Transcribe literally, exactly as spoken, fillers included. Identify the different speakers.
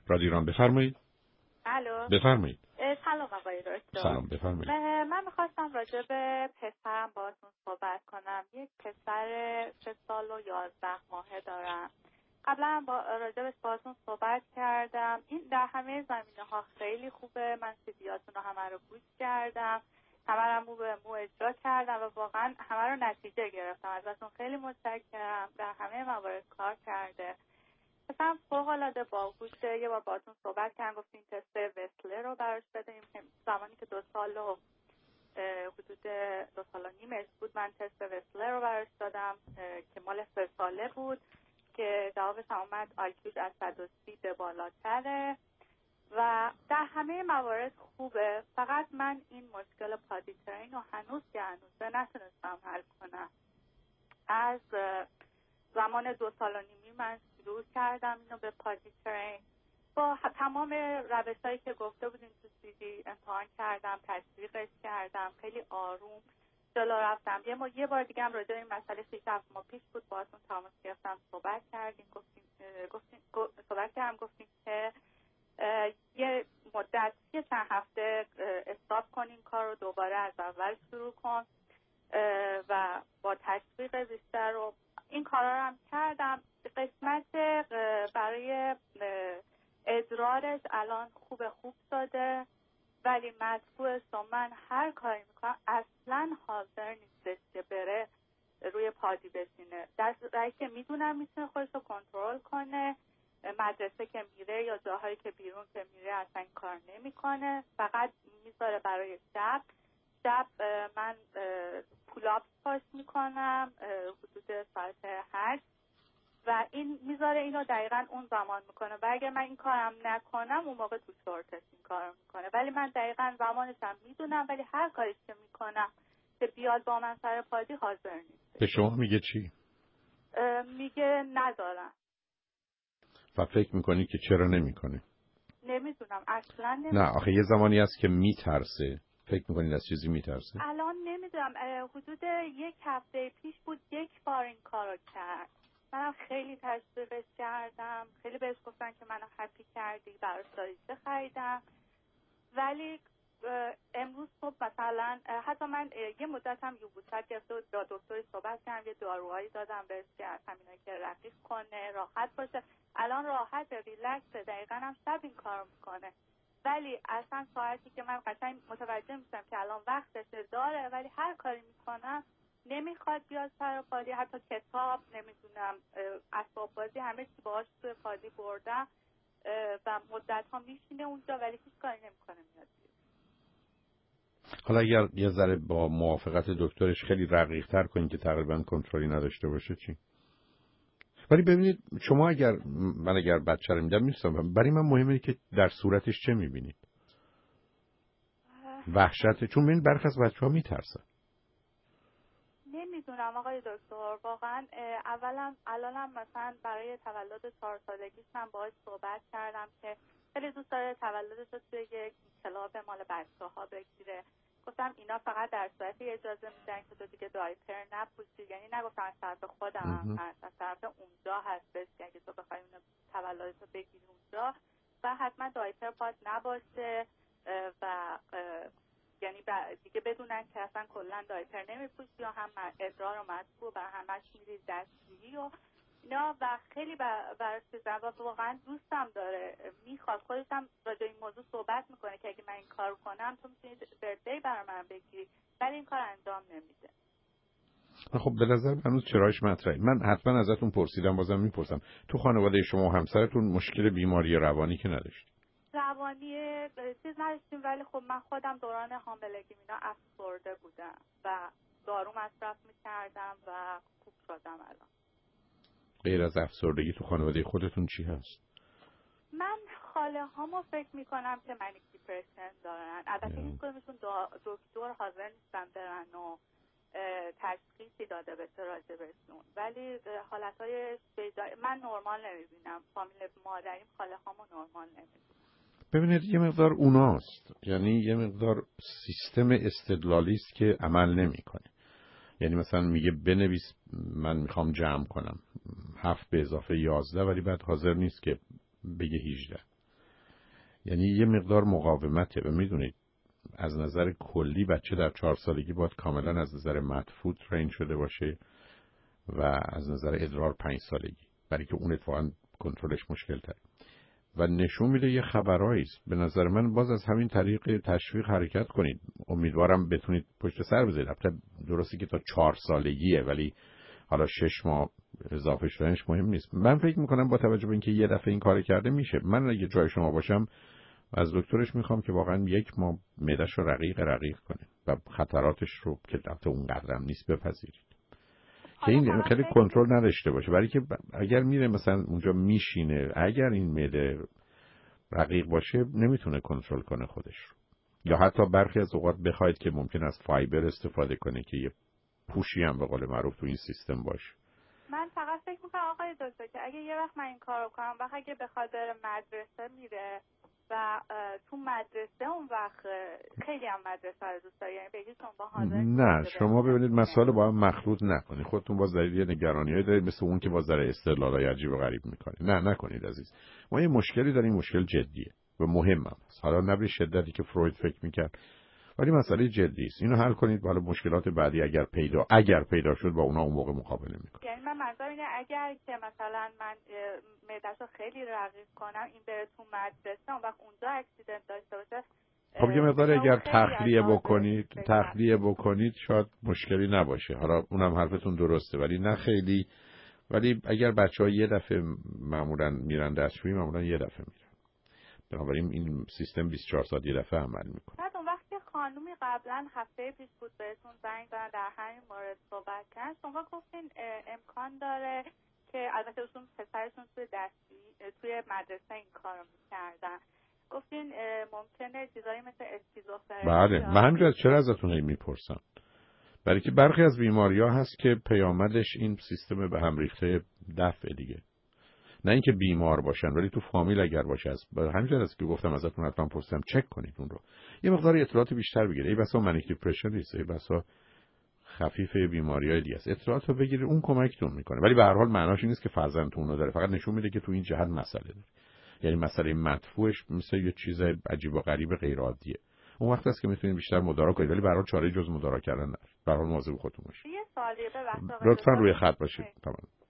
Speaker 1: رادیو ایران بفرمایید.
Speaker 2: الو.
Speaker 1: بفرمایید.
Speaker 2: سلام آقای دکتر.
Speaker 1: سلام بفرمایید.
Speaker 2: من میخواستم راجع به پسرم باهاتون صحبت کنم. یک پسر سه سال و یازده ماهه دارم. قبلا با راجع به باهاتون صحبت کردم. این در همه زمینه ها خیلی خوبه. من سیدیاتون رو همه رو گوش کردم. همه رو مو به مو اجرا کردم و واقعا همه رو نتیجه گرفتم. ازتون خیلی متشکرم. در همه موارد کار کرده. مثلا فوق‌العاده باهوشه. یه بار باهاتون صحبت کردم، گفتین تست وسلر رو براش بدیم. زمانی که دو سال و حدود دو سال و نیمش بود من تست وسلر رو براش دادم که مال سه ساله بود که جوابش هم اومد آیکیوش از صد و سی به بالاتره و در همه موارد خوبه. فقط من این مشکل پادی ترین رو هنوز که هنوزه نتونستم حل کنم. از زمان دو سال و نیمی من شروع کردم اینو به پادی ترین با تمام روش هایی که گفته بودیم تو سیدی امتحان کردم، تشویقش کردم، خیلی آروم جلو رفتم. یه, ما یه بار دیگه هم راجع به این مسئله شش هفت ماه پیش بود باهاتون تماس گرفتم، صحبت کردیم، گفتیم گفتیم صحبت کردم گفتیم که یه مدت یه چند هفته استاپ کنیم کار رو، دوباره از اول شروع کن و با تشویق بیشتر رو این کارا رو هم کردم. قسمت برای ادرارش الان خوب خوب شده ولی مدفوعش رو من هر کاری میکنم اصلا حاضر نیستش که بره روی پادی بشینه. در صورتی که میدونم میتونه خودش رو کنترل کنه، مدرسه که میره یا جاهایی که بیرون که میره اصلا این کار نمیکنه، فقط میذاره برای شب. شب من پولاپ پاش میکنم حدود ساعت هشت و این میذاره اینو دقیقاً اون زمان میکنه و اگه من این کارم نکنم اون موقع تو شورتش این کارو میکنه. ولی من دقیقاً زمانش هم میدونم ولی هر کاریش که میکنم که بیاد با من سر پادی حاضر نیست.
Speaker 1: به شما میگه چی؟
Speaker 2: میگه ندارم.
Speaker 1: و فکر میکنی که چرا نمیکنه؟
Speaker 2: نمیدونم اصلا نمیدونم.
Speaker 1: نه آخه یه زمانی هست که میترسه. فکر میکنید از چیزی میترسه؟
Speaker 2: الان نمیدونم. حدود یک هفته پیش بود یک بار این کارو کرد. منم خیلی تشویقش کردم، خیلی بهش گفتن که منو هپی کردی، براش داریچه خریدم. ولی امروز صبح مثلا حتی من یه مدت هم یوبوست گرفته بود، با دکتری صحبت کردم، یه داروهایی دادم بهش که از همینایی که رفیق کنه، راحت باشه. الان راحت ریلکس، دقیقاً هم شب این کارو میکنه. ولی اصلا ساعتی که من قشنگ متوجه میشم که الان وقتش داره ولی هر کاری میکنم نمیخواد بیاد سر پادی. حتی کتاب نمیدونم اسباب بازی همه چی باهاش توی پادی بردم و مدت ها میشینه اونجا ولی هیچ کاری نمیکنه میاد بیاد.
Speaker 1: حالا اگر یه ذره با موافقت دکترش خیلی رقیق تر کنید که تقریبا کنترلی نداشته باشه چی؟ ولی ببینید شما اگر من اگر بچه رو میدم میستم برای من مهمه که در صورتش چه میبینید؟ وحشت. چون ببین برخی از بچه‌ها میترسن.
Speaker 2: نمیدونم آقای دکتر واقعا. اولا الانم مثلا برای تولد چهار سالگیش من باهاش صحبت کردم که خیلی دوست داره تولدش رو توی یک کلاب مال بچه‌ها بگیره. گفتم اینا فقط در صورتی اجازه میدن که تو دیگه دایپر نپوشی، یعنی نگفتم از طرف خودم هم هست، از طرف اونجا هستش که اگه تو بخوای اون تولدت رو بگیری اونجا و حتما دایپر پاد نباشه و یعنی دیگه بدونن که اصلا کلا دایپر نمیپوشی یا هم ادرار و مدفوع و همش میری دستگیری و اینا و خیلی براش چیزن و واقعا دوستم داره، میخواد خودش هم راجع این موضوع صحبت میکنه که اگه من این کار کنم تو میتونی بردی برای من بگیری ولی این کار انجام نمیده.
Speaker 1: خب به نظر من چرایش مطرحه. من حتما ازتون پرسیدم بازم میپرسم تو خانواده شما و همسرتون مشکل بیماری روانی که نداشتید؟
Speaker 2: روانی چیز نداشتیم ولی خب من خودم دوران حاملگی اینا افسرده بودم و دارو مصرف میکردم و خوب شدم. الان
Speaker 1: غیر از افسردگی تو خانواده خودتون چی هست؟
Speaker 2: من خاله هامو فکر میکنم که منیک دیپرشن دارن. البته هیچ کدومشون دکتر حاضر نیستن برن و تشخیصی داده بشه راجع بهشون ولی حالتهای من نرمال نمیبینم. فامیل مادریم خاله هامو نرمال نمیبینم.
Speaker 1: ببینید یه مقدار اوناست، یعنی یه مقدار سیستم استدلالی است که عمل نمیکنه. یعنی مثلا میگه بنویس من میخوام جمع کنم هفت به اضافه یازده ولی بعد حاضر نیست که بگه هجده. یعنی یه مقدار مقاومته و میدونید از نظر کلی بچه در چهار سالگی باید کاملا از نظر مدفوع ترین شده باشه و از نظر ادرار پنج سالگی، برای که اون اتفاقا کنترلش مشکل تره و نشون میده یه خبرایی است. به نظر من باز از همین طریق تشویق حرکت کنید. امیدوارم بتونید پشت سر بذارید. البته درسته که تا چهار سالگیه، ولی حالا شش ماه اضافه شدنش مهم نیست. من فکر میکنم با توجه به اینکه یه دفعه این کار کرده میشه. من اگه جای شما باشم از دکترش میخوام که واقعا یک ماه معده‌ش رو رقیق رقیق کنه و خطراتش رو که البته اونقدرم نیست بپذیرید که این خیلی کنترل نداشته باشه، برای که اگر میره مثلا اونجا میشینه، اگر این معده رقیق باشه نمیتونه کنترل کنه خودش رو. یا حتی برخی از اوقات بخواید که ممکن است فایبر استفاده کنه که یه پوشی هم به قول معروف تو این سیستم باشه.
Speaker 2: من فقط فکر میکنم آقای دکتر که اگه یه وقت من این کارو کنم و اگه بخواد بره مدرسه میره و تو مدرسه اون وقت خیلی هم مدرسه رو دوست داره، یعنی بگید شما با حاضر
Speaker 1: نه شما ببینید مسائل با هم مخلوط نکنید. خودتون باز دارید یه نگرانیایی دارید مثل اون که باز داره استدلالای عجیب و غریب میکنید. نه نکنید عزیز. ما یه مشکلی داریم، مشکل جدیه و مهم هم است. حالا نه به شدتی که فروید فکر میکرد، ولی مسئله جدی است. اینو حل کنید، حالا مشکلات بعدی اگر پیدا اگر پیدا شد با اونا اون موقع مقابله میکنید.
Speaker 2: یعنی من منظورم اینه اگر که مثلا من معده‌شو خیلی رقیق کنم این بره تو مدرسه اون وقت اونجا اکسیدنت داشته باشه،
Speaker 1: خب یه مقدار اگر تخلیه بکنید تخلیه بکنید شاید مشکلی نباشه. حالا اونم حرفتون درسته ولی نه خیلی. ولی اگر بچه‌ها یه دفعه معمولا میرن دستشویی معمولا یه دفعه میرن، بنابراین این سیستم بیست و چهار ساعت یه دفعه عمل میکنه.
Speaker 2: بعد اون وقت که خانومی قبلا هفته پیش بود بهتون زنگ زدن در همین مورد صحبت کردن، شما گفتین امکان داره که البته اون پسرشون توی دستشویی توی مدرسه این کارو میکردن، گفتین ممکنه چیزایی مثل اسکیزوفرنی.
Speaker 1: بله من همینجا چرا ازتون میپرسم، برای که برخی از بیماری‌ها هست که پیامدش این سیستم به هم ریخته دفع دیگه، نه اینکه بیمار باشن ولی تو فامیل اگر باشه. از همینجوری است که گفتم ازتون حتما پرسیدم چک کنید اون رو، یه مقدار اطلاعات بیشتر بگیرید. ای بسا منیک دیپرشن نیست، ای بسا خفیفه بیماری‌های دیگه است، اطلاعات رو بگیرید اون کمکتون میکنه. ولی به هر حال معناش این نیست که فرزند تو اونو داره، فقط نشون میده که تو این جهت مسئله داره. یعنی مسئله مدفوعش مثل یه چیز عجیب و غریب غیر عادیه. اون وقت است که میتونید بیشتر مدارا کنید، ولی به هر حال چاره جز مدارا کردن نداره. به هر حال مواظب خودتون باشید.
Speaker 2: یه سوالی به وقت
Speaker 1: لطفاً روی خط باشید. تمام.